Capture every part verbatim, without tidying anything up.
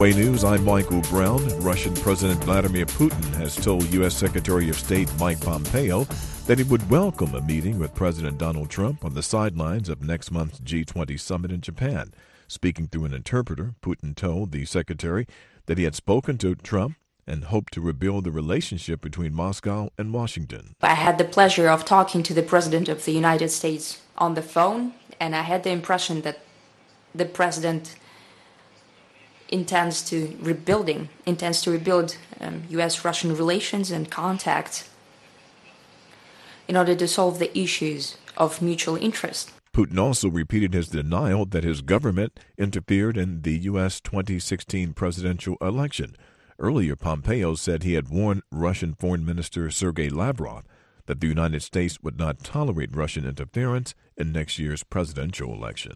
V O A News, I'm Michael Brown. Russian President Vladimir Putin has told U S. Secretary of State Mike Pompeo that he would welcome a meeting with President Donald Trump on the sidelines of next month's G twenty summit in Japan. Speaking through an interpreter, Putin told the secretary that he had spoken to Trump and hoped to rebuild the relationship between Moscow and Washington. I had the pleasure of talking to the President of the United States on the phone, and I had the impression that the President intends to rebuilding, intends to rebuild um, U S Russian relations and contacts in order to solve the issues of mutual interest. Putin also repeated his denial that his government interfered in the U S twenty sixteen presidential election. Earlier, Pompeo said he had warned Russian Foreign Minister Sergei Lavrov that the United States would not tolerate Russian interference in next year's presidential election.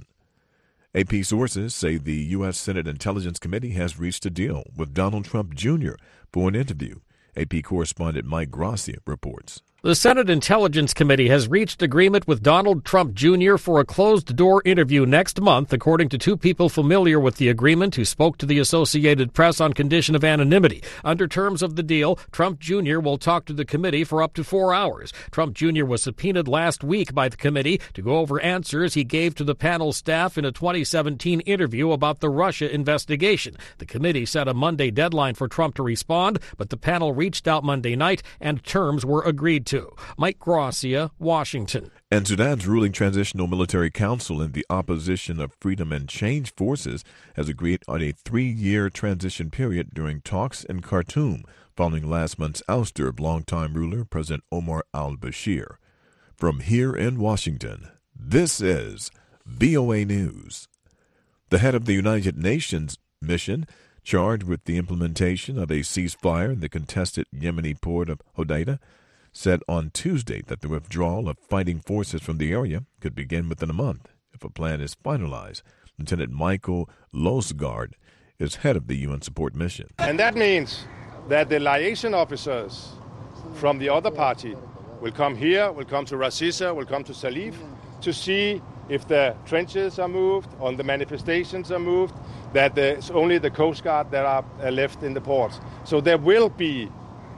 A P sources say the U S. Senate Intelligence Committee has reached a deal with Donald Trump Junior for an interview. A P correspondent Mike Gracia reports. The Senate Intelligence Committee has reached agreement with Donald Trump Junior for a closed-door interview next month, according to two people familiar with the agreement who spoke to the Associated Press on condition of anonymity. Under terms of the deal, Trump Junior will talk to the committee for up to four hours. Trump Junior was subpoenaed last week by the committee to go over answers he gave to the panel staff in a twenty seventeen interview about the Russia investigation. The committee set a Monday deadline for Trump to respond, but the panel reached out Monday night and terms were agreed to. Mike Gracia, Washington. And Sudan's ruling Transitional Military Council and the Opposition of Freedom and Change Forces has agreed on a three-year transition period during talks in Khartoum following last month's ouster of longtime ruler President Omar al-Bashir. From here in Washington, this is V O A News. The head of the United Nations mission charged with the implementation of a ceasefire in the contested Yemeni port of Hodeidah said on Tuesday that the withdrawal of fighting forces from the area could begin within a month if a plan is finalized. Lieutenant Michael Losgaard is head of the U N support mission. And that means that the liaison officers from the other party will come here, will come to Ras Issa, will come to Salif to see if the trenches are moved, or the manifestations are moved, that it's only the Coast Guard that are left in the ports. So there will be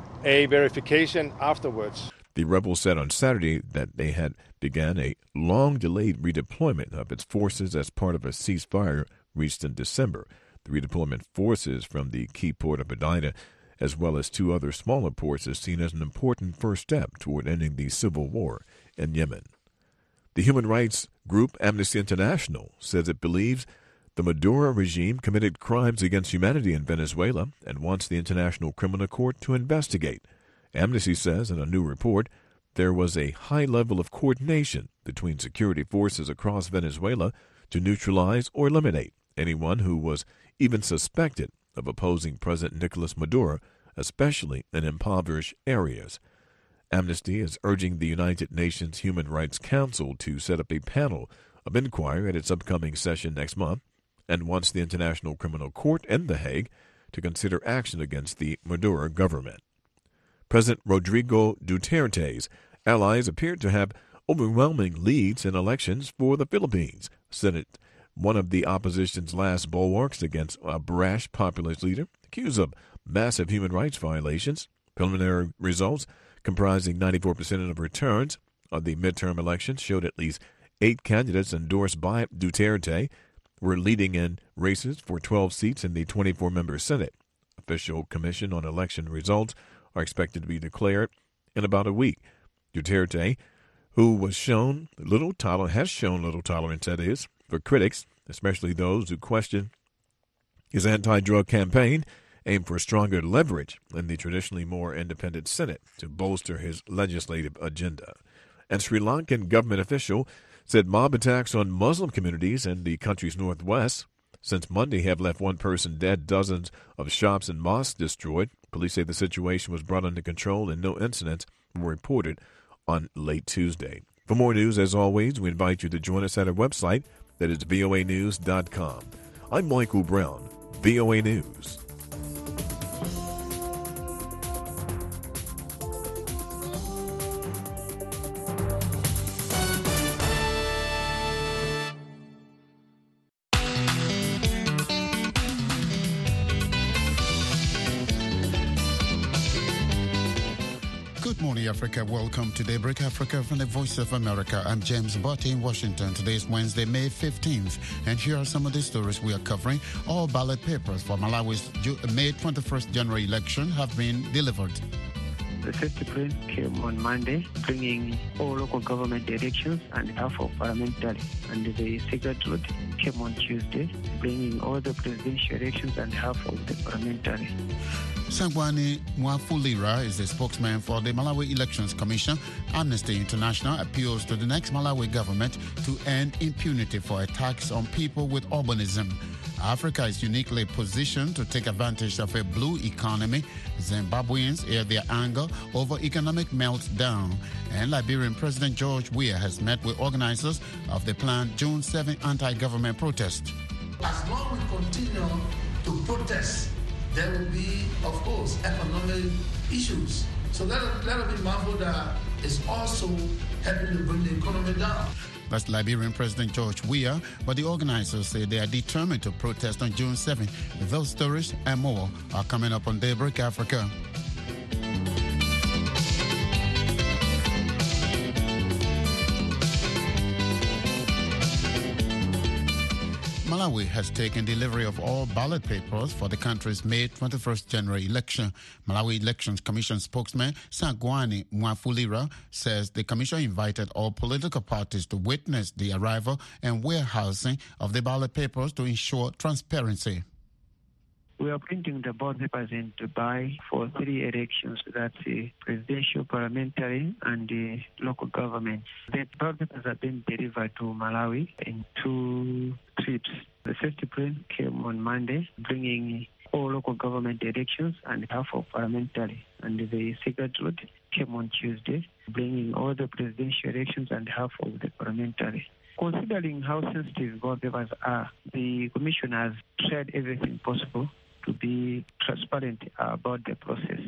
a verification afterwards. The rebels said on Saturday that they had begun a long-delayed redeployment of its forces as part of a ceasefire reached in December. The redeployment forces from the key port of Hodeidah, as well as two other smaller ports, is seen as an important first step toward ending the civil war in Yemen. The human rights group Amnesty International says it believes the Maduro regime committed crimes against humanity in Venezuela and wants the International Criminal Court to investigate. Amnesty says in a new report there was a high level of coordination between security forces across Venezuela to neutralize or eliminate anyone who was even suspected of opposing President Nicolas Maduro, especially in impoverished areas. Amnesty is urging the United Nations Human Rights Council to set up a panel of inquiry at its upcoming session next month, and wants the International Criminal Court in The Hague to consider action against the Maduro government. President Rodrigo Duterte's allies appeared to have overwhelming leads in elections for the Philippines. Senate, one of the opposition's last bulwarks against a brash populist leader, accused of massive human rights violations. Preliminary results comprising ninety-four percent of returns of the midterm elections showed at least eight candidates endorsed by Duterte were leading in races for twelve seats in the twenty-four member Senate. Official commission on election results are expected to be declared in about a week. Duterte, who was shown little tolerance, has shown little tolerance, that is, for critics, especially those who question his anti-drug campaign, aimed for stronger leverage in the traditionally more independent Senate to bolster his legislative agenda. And Sri Lankan government official said mob attacks on Muslim communities in the country's northwest since Monday have left one person dead, dozens of shops and mosques destroyed. Police say the situation was brought under control and no incidents were reported on late Tuesday. For more news, as always, we invite you to join us at our website, that is V O A news dot com. I'm Michael Brown, V O A News. Good morning, Africa. Welcome to Daybreak Africa from the Voice of America. I'm James Botti in Washington. Today is Wednesday, May fifteenth, and here are some of the stories we are covering. All ballot papers for Malawi's May twenty-first general election have been delivered. The first print came on Monday, bringing all local government elections and half of parliamentary. And the second lot came on Tuesday, bringing all the presidential elections and half of the parliamentary. Sangwani Mwafulira is the spokesman for the Malawi Elections Commission. Amnesty International appeals to the next Malawi government to end impunity for attacks on people with urbanism. Africa is uniquely positioned to take advantage of a blue economy. Zimbabweans air their anger over economic meltdown. And Liberian President George Weah has met with organizers of the planned June seventh anti-government protest. As long as we continue to protest, there will be, of course, economic issues. So let us, let us be mindful that it's also helping to bring the economy down. That's Liberian President George Weah, but the organizers say they are determined to protest on June seventh. Those stories and more are coming up on Daybreak Africa. Malawi has taken delivery of all ballot papers for the country's May twenty-first general election. Malawi Elections Commission spokesman Sangwani Mwafulira says the commission invited all political parties to witness the arrival and warehousing of the ballot papers to ensure transparency. We are printing the ballot papers in Dubai for three elections. That's the presidential, parliamentary, and the local government. The ballot papers have been delivered to Malawi in two trips. The first print came on Monday, bringing all local government elections and half of parliamentary. And the second lot came on Tuesday, bringing all the presidential elections and half of the parliamentary. Considering how sensitive ballot papers are, the Commission has tried everything possible to be transparent about the process.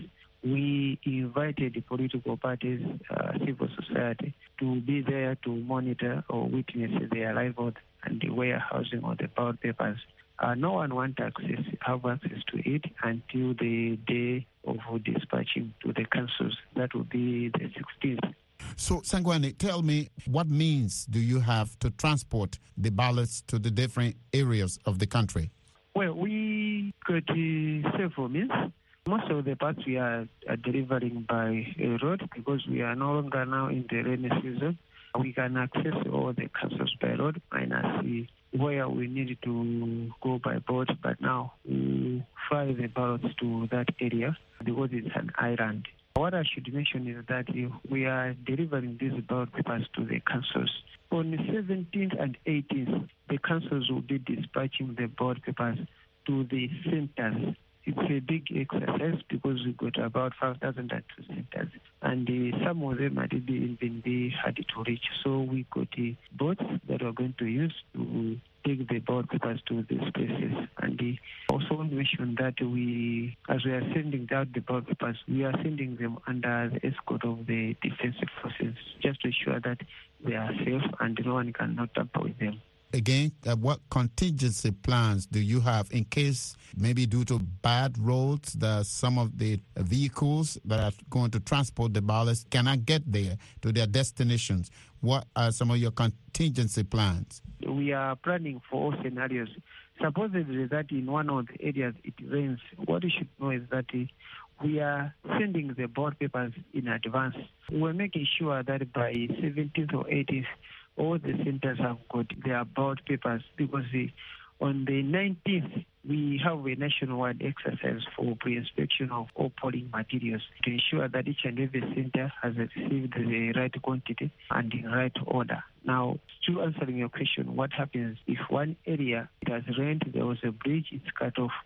We invited the political parties, uh, civil society, to be there to monitor or witness the arrival and the warehousing of the ballot papers. Uh, no one wants access, have access to it until the day of dispatching to the councils. That will be the sixteenth. So, Sangwani, tell me, what means do you have to transport the ballots to the different areas of the country? Well, we got uh, several means. Most of the parts we are, are delivering by uh, road because we are no longer now in the rainy season. We can access all the councils by road minus see where we need to go by boat, but now we fly the ballots to that area because it's an island. What I should mention is that we are delivering these ballot papers to the councils. On the seventeenth and eighteenth, the councils will be dispatching the ballot papers to the centers. It's a big exercise because we got about five thousand two centers, and uh, some of them might be even be hard to reach. So we got uh, boats that we're going to use to take the ballot papers to these places. And uh, also mention that we, as we are sending out the ballot papers, we are sending them under the escort of the defensive forces, just to ensure that they are safe and no one cannot tamper with them. Again, uh, what contingency plans do you have in case, maybe due to bad roads, that some of the vehicles that are going to transport the ballots cannot get there to their destinations? What are some of your contingency plans? We are planning for all scenarios. Supposedly that in one of the areas it rains, what you should know is that uh, we are sending the ballot papers in advance. We're making sure that by seventeenth or eighteenth, all the centers have got their ballot papers because the, on the nineteenth, we have a nationwide exercise for pre-inspection of all polling materials to ensure that each and every center has received the right quantity and in right order. Now, to answering your question, what happens if one area it has rained, there was a bridge, it's cut off,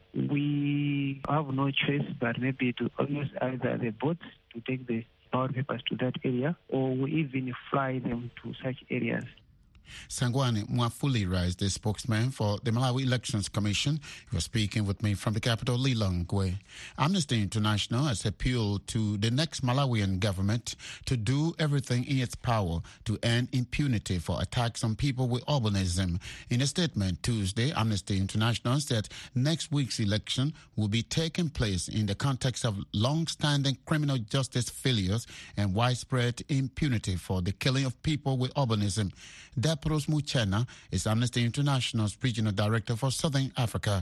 we have no choice but maybe to use either the boats to take the ballot papers to that area, or we even fly them to such areas. Sangwani Mwafulira is the spokesman for the Malawi Elections Commission. He was speaking with me from the capital, Lilongwe. Amnesty International has appealed to the next Malawian government to do everything in its power to end impunity for attacks on people with albinism. In a statement Tuesday, Amnesty International said next week's election will be taking place in the context of long-standing criminal justice failures and widespread impunity for the killing of people with albinism. Depros Muchena is Amnesty International's Regional Director for Southern Africa.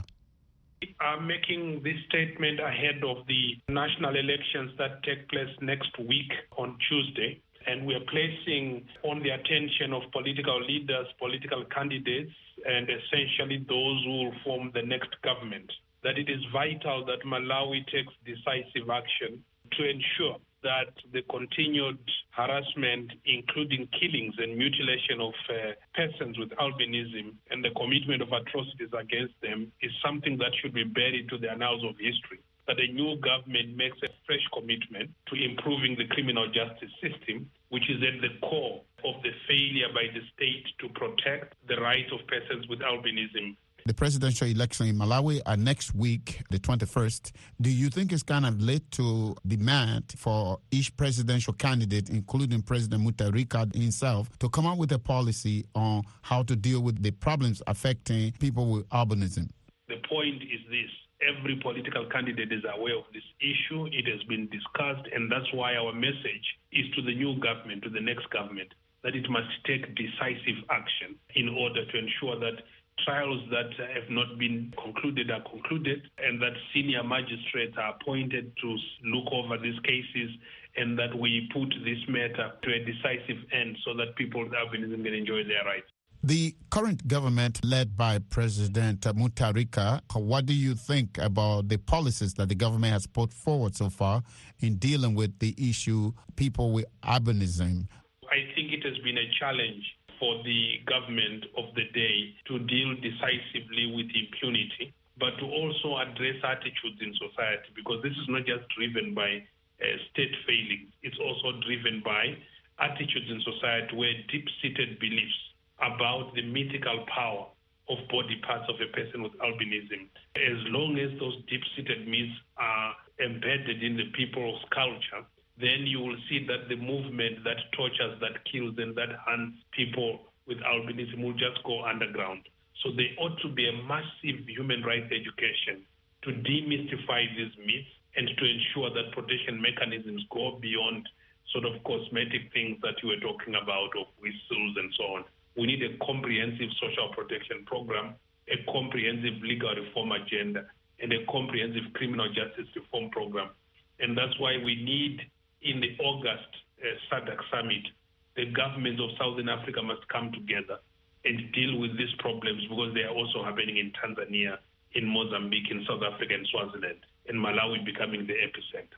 We are making this statement ahead of the national elections that take place next week on Tuesday, and we are placing on the attention of political leaders, political candidates, and essentially those who will form the next government, that it is vital that Malawi takes decisive action to ensure that the continued harassment, including killings and mutilation of uh, persons with albinism and the commitment of atrocities against them is something that should be buried to the annals of history. That a new government makes a fresh commitment to improving the criminal justice system, which is at the core of the failure by the state to protect the rights of persons with albinism. The presidential election in Malawi are next week, the twenty-first. Do you think it's kind of late to demand for each presidential candidate, including President Mutharika himself, to come up with a policy on how to deal with the problems affecting people with albinism? The point is this. Every political candidate is aware of this issue. It has been discussed, and that's why our message is to the new government, to the next government, that it must take decisive action in order to ensure that trials that have not been concluded are concluded, and that senior magistrates are appointed to look over these cases, and that we put this matter to a decisive end so that people with albinism can enjoy their rights. The current government led by President Mutharika, what do you think about the policies that the government has put forward so far in dealing with the issue people with albinism? I think it has been a challenge for the government of the day to deal decisively with impunity, but to also address attitudes in society, because this is not just driven by uh, state failings. It's also driven by attitudes in society where deep-seated beliefs about the mythical power of body parts of a person with albinism. As long as those deep-seated myths are embedded in the people's culture, then you will see that the movement that tortures, that kills, and that hunts people with albinism will just go underground. So there ought to be a massive human rights education to demystify these myths and to ensure that protection mechanisms go beyond sort of cosmetic things that you were talking about of whistles and so on. We need a comprehensive social protection program, a comprehensive legal reform agenda, and a comprehensive criminal justice reform program. And that's why we need, in the August uh, SADC summit, the governments of Southern Africa must come together and deal with these problems, because they are also happening in Tanzania, in Mozambique, in South Africa, and Swaziland, and Malawi becoming the epicenter.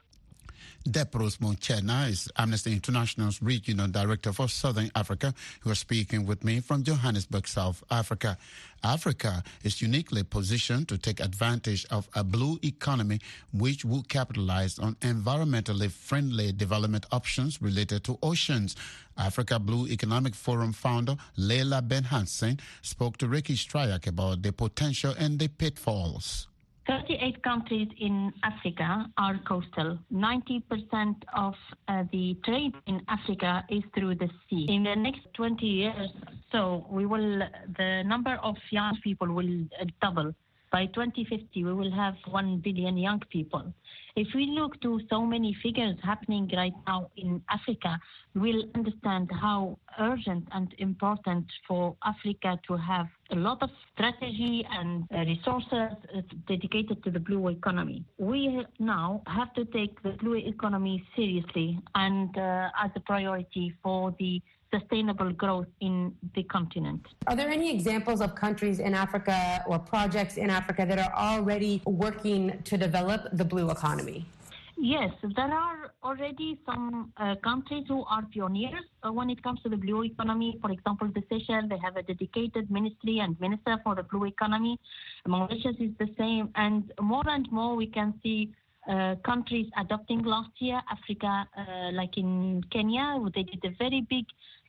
Depros Muchena is Amnesty International's Regional Director for Southern Africa, who is speaking with me from Johannesburg, South Africa. Africa is uniquely positioned to take advantage of a blue economy which will capitalize on environmentally friendly development options related to oceans. Africa Blue Economic Forum founder Leila Ben Hansen spoke to Ricky Stryak about the potential and the pitfalls. thirty-eight countries in Africa are coastal. ninety percent of uh, the trade in Africa is through the sea. In the next twenty years, so we will, the number of young people will uh, double. By twenty fifty, we will have one billion young people. If we look to so many figures happening right now in Africa, we'll understand how urgent and important for Africa to have a lot of strategy and uh, resources uh, dedicated to the blue economy. We now have to take the blue economy seriously and uh, as a priority for the sustainable growth in the continent. Are there any examples of countries in Africa or projects in Africa that are already working to develop the blue economy? Yes, there are already some uh, countries who are pioneers uh, when it comes to the blue economy. For example, the Seychelles, they have a dedicated ministry and minister for the blue economy. Mauritius is the same. And more and more we can see uh, countries adopting last year. Africa, uh, like in Kenya, they did a very big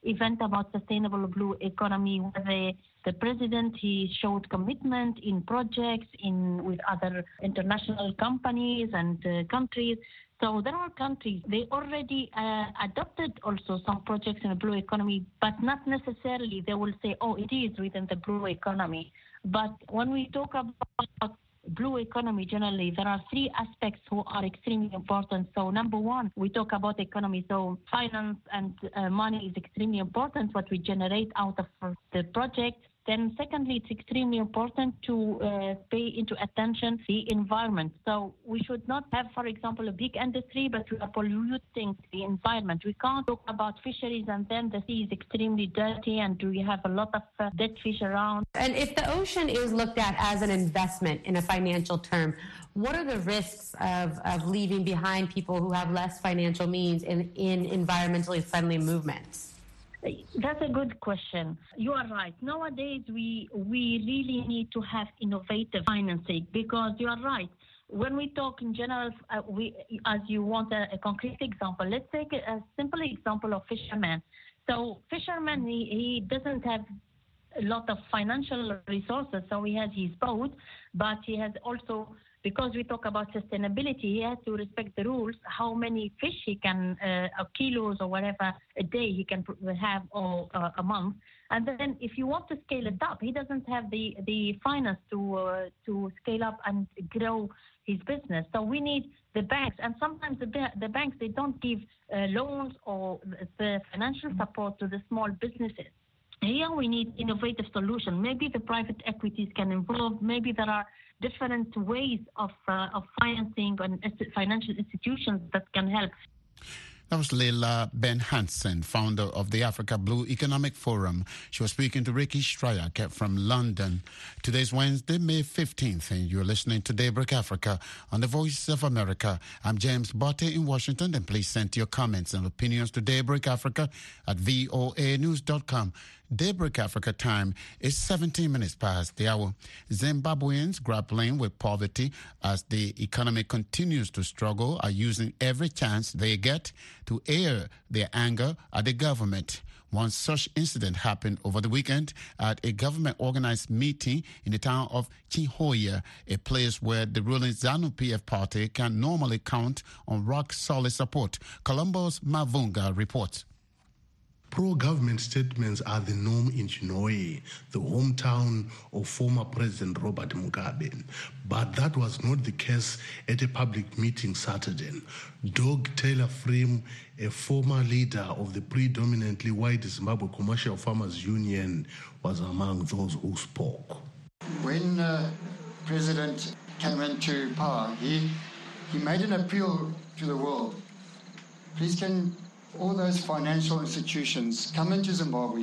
event about sustainable blue economy where the, the president, he showed commitment in projects in with other international companies and uh, countries. So there are countries, they already uh, adopted also some projects in the blue economy, but not necessarily they will say, oh, it is within the blue economy. But when we talk about blue economy generally, there are three aspects who are extremely important. So number one, we talk about economy. So finance and uh, money is extremely important, what we generate out of the project. Then secondly, it's extremely important to uh, pay into attention the environment. So we should not have, for example, a big industry, but we are polluting the environment. We can't talk about fisheries and then the sea is extremely dirty and we have a lot of uh, dead fish around. And if the ocean is looked at as an investment in a financial term, what are the risks of, of leaving behind people who have less financial means in, in environmentally friendly movements? That's a good question. You are right. Nowadays, we we really need to have innovative financing because you are right. When we talk in general, uh, we as you want a, a concrete example, let's take a, a simple example of fishermen. So fisherman, he, he doesn't have a lot of financial resources, so he has his boat, but he has also, because we talk about sustainability, he has to respect the rules, how many fish he can, uh, or kilos or whatever, a day he can have or uh, a month. And then if you want to scale it up, he doesn't have the, the finance to, uh, to scale up and grow his business. So we need the banks, and sometimes the, the banks, they don't give uh, loans or the financial support to the small businesses. Here we need innovative solution. Maybe the private equities can involve, maybe there are different ways of uh, of financing and financial institutions that can help. That was Leila Ben Hansen, founder of the Africa Blue Economic Forum. She was speaking to Ricky Stryak from London. Today's Wednesday, May fifteenth, and you're listening to Daybreak Africa on the Voice of America. I'm James Botte in Washington, and please send your comments and opinions to Daybreak Africa at V O A news dot com. Daybreak Africa time is seventeen minutes past the hour. Zimbabweans grappling with poverty as the economy continues to struggle are using every chance they get to air their anger at the government. One such incident happened over the weekend at a government-organized meeting in the town of Chinhoya, a place where the ruling ZANU-P F party can normally count on rock-solid support. Colombo's Mavunga reports. Pro-government statements are the norm in Chinhoya, the hometown of former President Robert Mugabe. But that was not the case at a public meeting Saturday. Doug Taylor Frame, a former leader of the predominantly white Zimbabwe Commercial Farmers Union, was among those who spoke. When uh, President came into power, he, he made an appeal to the world. Please can all those financial institutions come into Zimbabwe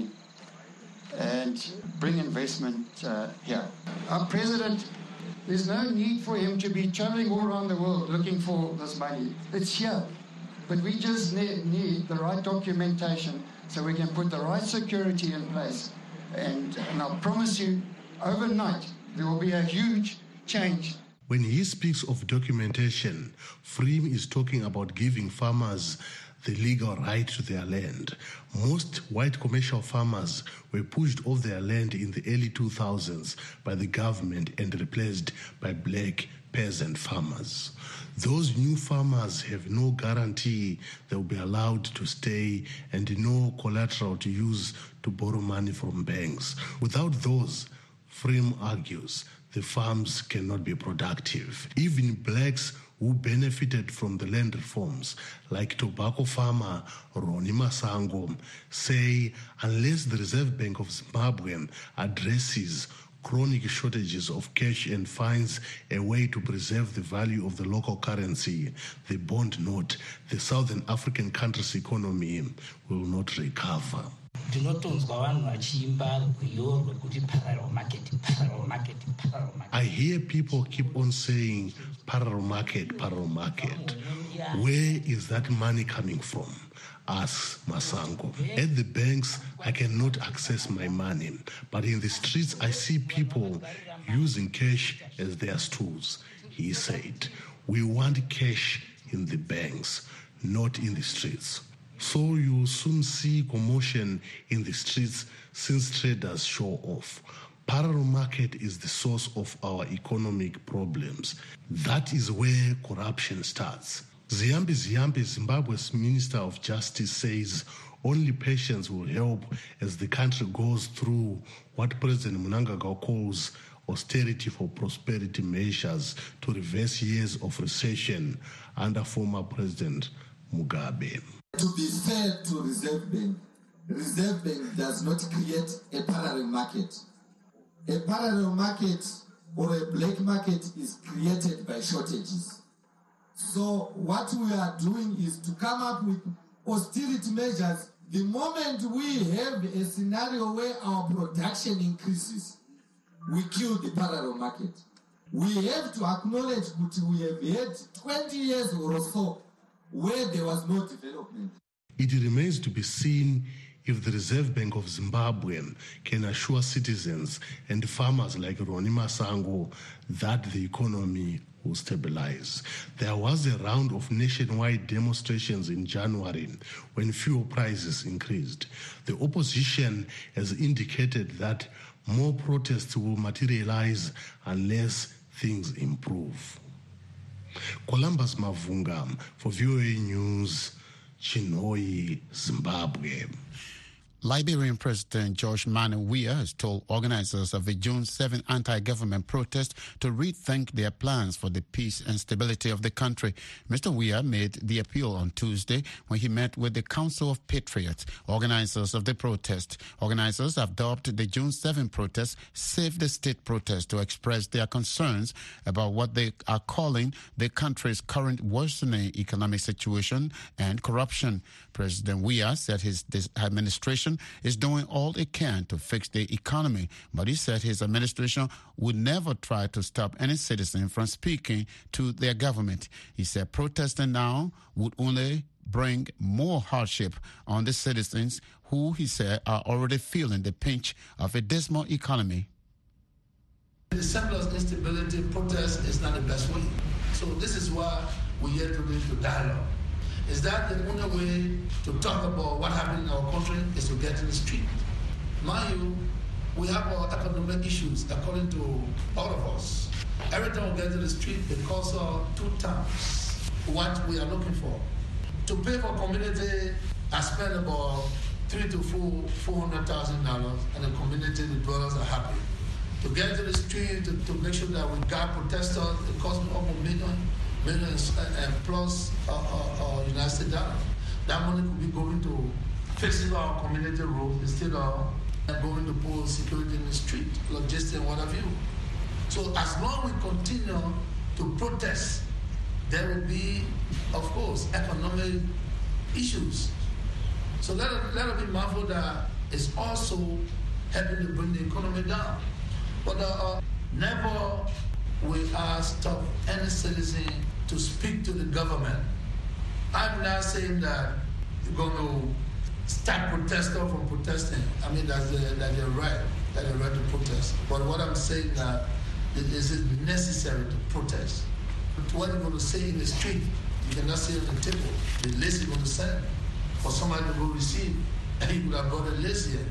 and bring investment uh, here. Our president, there's no need for him to be traveling all around the world looking for this money. It's here. But we just need, need the right documentation so we can put the right security in place. And, and I promise you, overnight, there will be a huge change. When he speaks of documentation, Frame is talking about giving farmers the legal right to their land. Most white commercial farmers were pushed off their land in the early two thousands by the government and replaced by black peasant farmers. Those new farmers have no guarantee they will be allowed to stay and no collateral to use to borrow money from banks. Without those, Frame argues, the farms cannot be productive. Even blacks who benefited from the land reforms, like tobacco farmer Ronnie Masango, say unless the Reserve Bank of Zimbabwe addresses chronic shortages of cash and finds a way to preserve the value of the local currency, the bond note, the Southern African country's economy will not recover. I hear people keep on saying parallel market, parallel market. Where is that money coming from? Asks Masango. At the banks, I cannot access my money, but in the streets, I see people using cash as their stools. He said, we want cash in the banks, not in the streets. So you soon see commotion in the streets since traders show off. Parallel market is the source of our economic problems. That is where corruption starts. Ziyambi Ziyambi, Zimbabwe's Minister of Justice, says only patience will help as the country goes through what President Mnangagwa calls austerity for prosperity measures to reverse years of recession under former President Mugabe. To be fair to Reserve Bank, Reserve Bank does not create a parallel market. A parallel market or a black market is created by shortages. So what we are doing is to come up with austerity measures. The moment we have a scenario where our production increases, we kill the parallel market. We have to acknowledge that we have had twenty years or so where there was no development. It remains to be seen if the Reserve Bank of Zimbabwe can assure citizens and farmers like Roni Masango that the economy will stabilize. There was a round of nationwide demonstrations in January when fuel prices increased. The opposition has indicated that more protests will materialize unless things improve. Columbus Mavunga for V O A News, Chinhoyi, Zimbabwe. Liberian President George Manneh Weah has told organizers of the June seventh anti-government protest to rethink their plans for the peace and stability of the country. Mister Weah made the appeal on Tuesday when he met with the Council of Patriots, organizers of the protest. Organizers have dubbed the June seventh protest Save the State protest to express their concerns about what they are calling the country's current worsening economic situation and corruption. President Weah said his administration is doing all it can to fix the economy, but he said his administration would never try to stop any citizen from speaking to their government. He said protesting now would only bring more hardship on the citizens who, he said, are already feeling the pinch of a dismal economy. The simplest instability protest is not the best way. So this is why we're here today to dialogue. Is that the only way to talk about what happened in our country is to get in the street? Mind you, we have our economic issues according to all of us. Every time we get to the street, it costs us two times what we are looking for. To pay for community, I spend about three to four, four hundred thousand dollars, and the community, the dwellers are happy. To get to the street, to, to make sure that we got protesters, it costs me almost a million. Millions and plus uh, uh, uh, United States dollars. That money could be going to fixing our community roads instead of going to put security in the street, logistics, and what have you. So as long as we continue to protest, there will be, of course, economic issues. So let us, let us be mindful that it's also helping to bring the economy down. But uh, never will I stop any citizen to speak to the government. I'm not saying that you're going to stop protesters from protesting. I mean, that's the, that they're right, that they're right to protest. But what I'm saying that it is necessary to protest. What you're going to say in the street, you cannot say on the table. The list you're going to send for somebody to go receive, and you would have got a list here.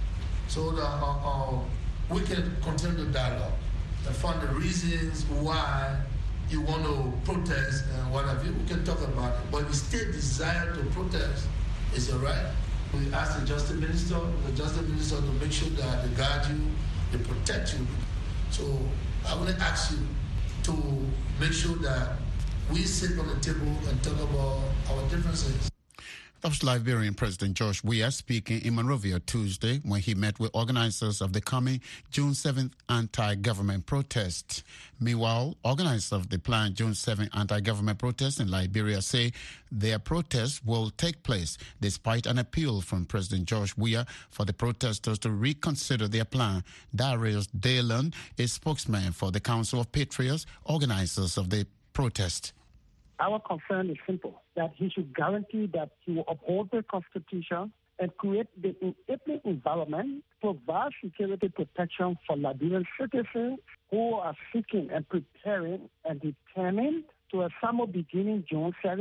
So that uh, uh, we can continue the dialogue and find the reasons why you want to protest and what have you. We can talk about it. But the state desire to protest is all right. We ask the Justice Minister, the Justice Minister to make sure that they guard you, they protect you. So I want to ask you to make sure that we sit on the table and talk about our differences. That was Liberian President George Weah speaking in Monrovia Tuesday when he met with organizers of the coming June seventh anti-government protest. Meanwhile, organizers of the planned June seventh anti-government protest in Liberia say their protest will take place despite an appeal from President George Weah for the protesters to reconsider their plan. Darius Daylan is spokesman for the Council of Patriots, organizers of the protest. Our concern is simple, that he should guarantee that he will uphold the Constitution and create the enabling environment, provide security protection for Liberian citizens who are seeking and preparing and determined to assemble beginning June seventh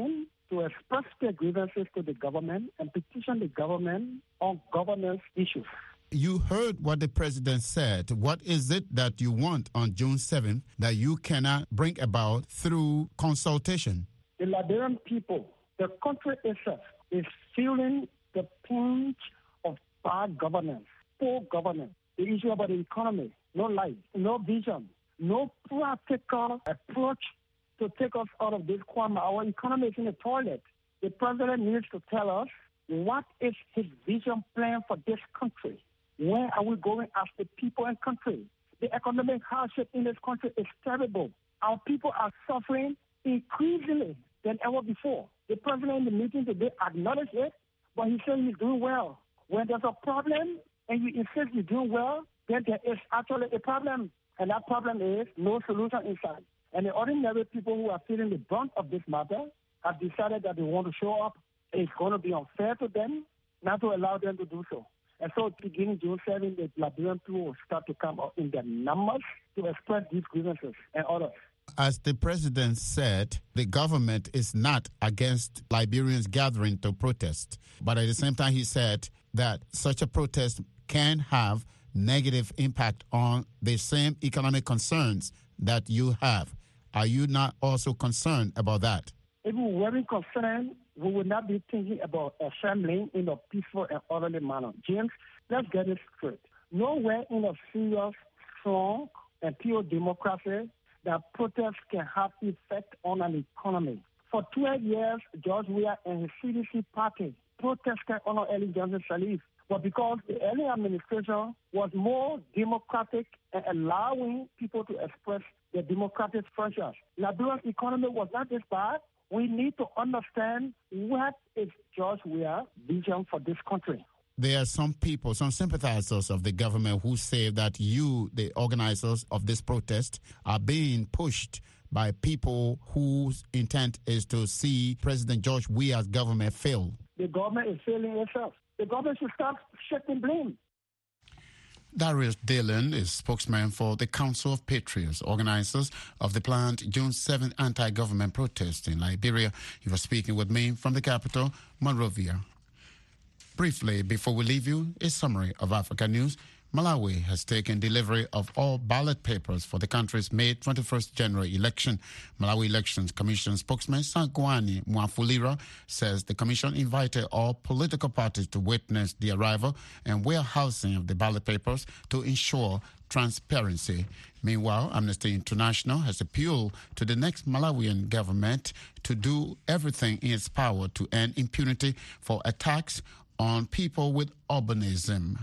to express their grievances to the government and petition the government on governance issues. You heard what the president said. What is it that you want on June seventh that you cannot bring about through consultation? The Liberian people, the country itself, is feeling the pinch of bad governance, poor governance. The issue about the economy, no light, no vision, no practical approach to take us out of this quagmire. Our economy is in the toilet. The president needs to tell us what is his vision plan for this country. Where are we going as the people and country? The economic hardship in this country is terrible. Our people are suffering increasingly than ever before. The president in the meeting today acknowledged it, but he said he's doing well. When there's a problem and you insist you're doing well, then there is actually a problem. And that problem is no solution inside. And the ordinary people who are feeling the brunt of this matter have decided that they want to show up. It's going to be unfair to them not to allow them to do so. And so beginning June seventh, the Liberian people will start to come out in their numbers to express these grievances and others. As the president said, the government is not against Liberians gathering to protest. But at the same time, he said that such a protest can have negative impact on the same economic concerns that you have. Are you not also concerned about that? If we weren't concerned, we would not be thinking about assembling in a peaceful and orderly manner. James, let's get it straight. Nowhere in a serious, strong, and pure democracy that protests can have effect on an economy. For twelve years, George Weah and his C D C party protested under Ellen Johnson Sirleaf. But because the early administration was more democratic and allowing people to express their democratic franchise, Liberia's economy was not this bad. We need to understand what is George Weah's vision for this country. There are some people, some sympathizers of the government who say that you, the organizers of this protest, are being pushed by people whose intent is to see President George Weah's government fail. The government is failing itself. The government should start shifting blame. Darius Dillon is spokesman for the Council of Patriots, organizers of the planned June seventh anti-government protest in Liberia. He was speaking with me from the capital, Monrovia. Briefly, before we leave you, a summary of Africa news. Malawi has taken delivery of all ballot papers for the country's May twenty-first general election. Malawi Elections Commission spokesman Sangwani Mwafulira says the commission invited all political parties to witness the arrival and warehousing of the ballot papers to ensure transparency. Meanwhile, Amnesty International has appealed to the next Malawian government to do everything in its power to end impunity for attacks on people with albinism.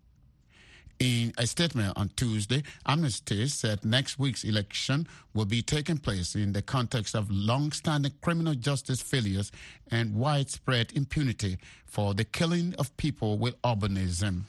In a statement on Tuesday, Amnesty said next week's election will be taking place in the context of long-standing criminal justice failures and widespread impunity for the killing of people with albinism.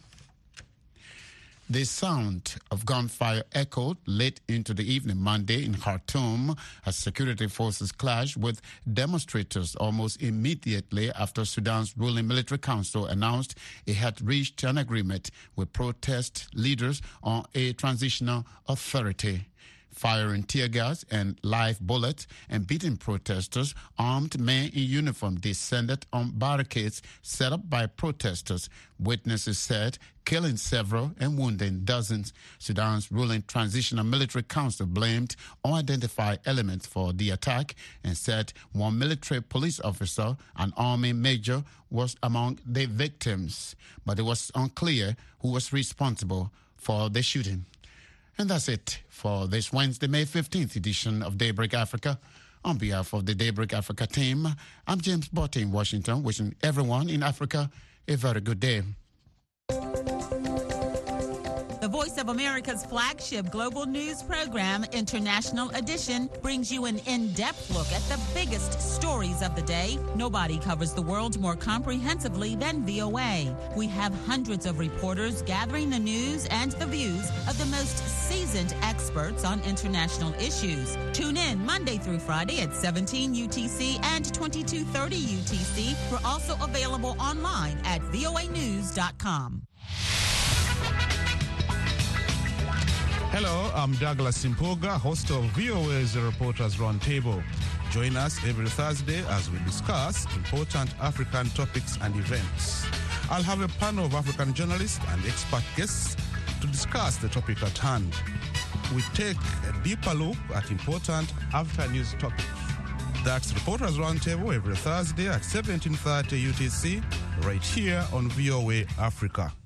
The sound of gunfire echoed late into the evening Monday in Khartoum as security forces clashed with demonstrators almost immediately after Sudan's ruling military council announced it had reached an agreement with protest leaders on a transitional authority. Firing tear gas and live bullets and beating protesters, armed men in uniform descended on barricades set up by protesters. Witnesses said, killing several and wounding dozens. Sudan's ruling transitional military council blamed unidentified elements for the attack and said one military police officer, an army major, was among the victims. But it was unclear who was responsible for the shooting. And that's it for this Wednesday, May fifteenth edition of Daybreak Africa. On behalf of the Daybreak Africa team, I'm James Botte in Washington, wishing everyone in Africa a very good day. The Voice of America's flagship global news program, International Edition, brings you an in-depth look at the biggest stories of the day. Nobody covers the world more comprehensively than V O A. We have hundreds of reporters gathering the news and the views of the most seasoned experts on international issues. Tune in Monday through Friday at seventeen U T C and twenty-two thirty U T C. We're also available online at V O A news dot com. Hello, I'm Douglas Impoga, host of V O A's Reporters Roundtable. Join us every Thursday as we discuss important African topics and events. I'll have a panel of African journalists and expert guests to discuss the topic at hand. We take a deeper look at important after-news topics. That's Reporters Roundtable every Thursday at seventeen thirty U T C, right here on V O A Africa.